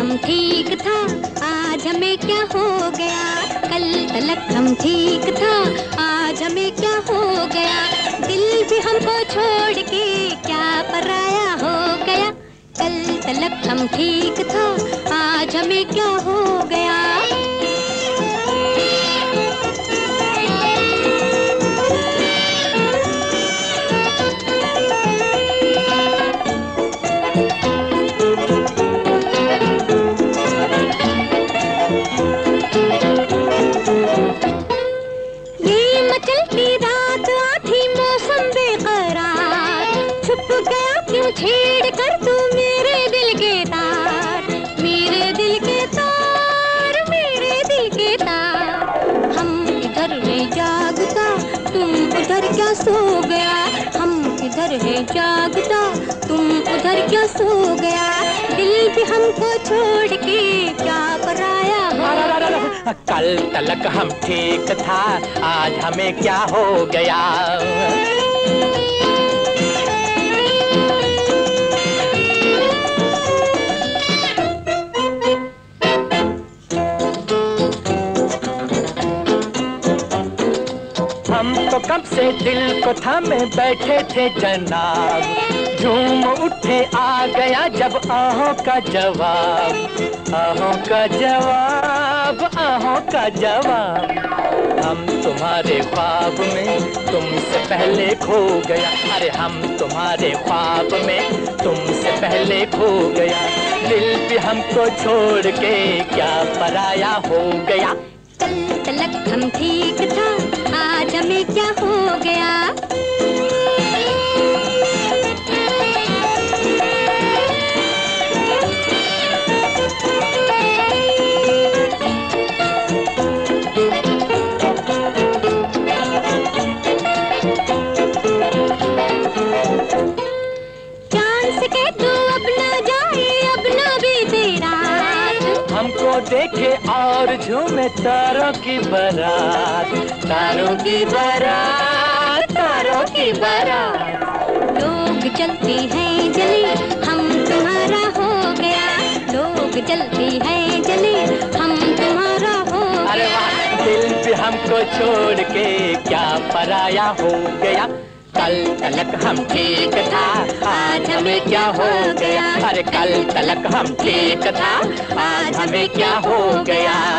हम ठीक था, आज हमें क्या हो गया। कल तलक हम ठीक था, आज हमें क्या हो गया। दिल भी हमको छोड़ के क्या पराया हो गया। कल तलक हम ठीक था, आज हमें क्या हो गया। छेड़ कर तू मेरे दिल के तार, मेरे दिल के तार, मेरे दिल के तार। हम इधर है जागता, तुम उधर क्या सो गया। हम इधर है जागता, तुम उधर क्या सो गया। दिल भी हमको छोड़ के क्या पराया हो। कल तलक हम ठीक था, आज हमें क्या हो गया। हम तो कब से दिल को थामे बैठे थे जनाब, झूम उठे आ गया जब आहों का जवाब, आहों का जवाब, आहों का जवाब। हम तुम्हारे ख्वाब में तुमसे पहले खो गया। अरे हम तुम्हारे ख्वाब में तुमसे पहले खो गया। दिल भी हमको छोड़ के क्या पराया हो गया। कल तलक हम ठीक था, आज हमें क्या हो गया। चांद के तू अब ना जाए, अब ना बीते रात। हमको देखे और झूमे तारों की बारात, तारों की बारात, तारों की बारात। लोग जलते हैं जले, हम तुम्हारा हो गया। लोग जलते हैं जले, हम तुम्हारा हो गया। अरे वाह, दिल भी हमको छोड़ के क्या पराया हो गया। कल तलक हम ठीक था, आज हमें क्या हो गया। अरे कल तलक हम ठीक था, आज हमें क्या हो गया।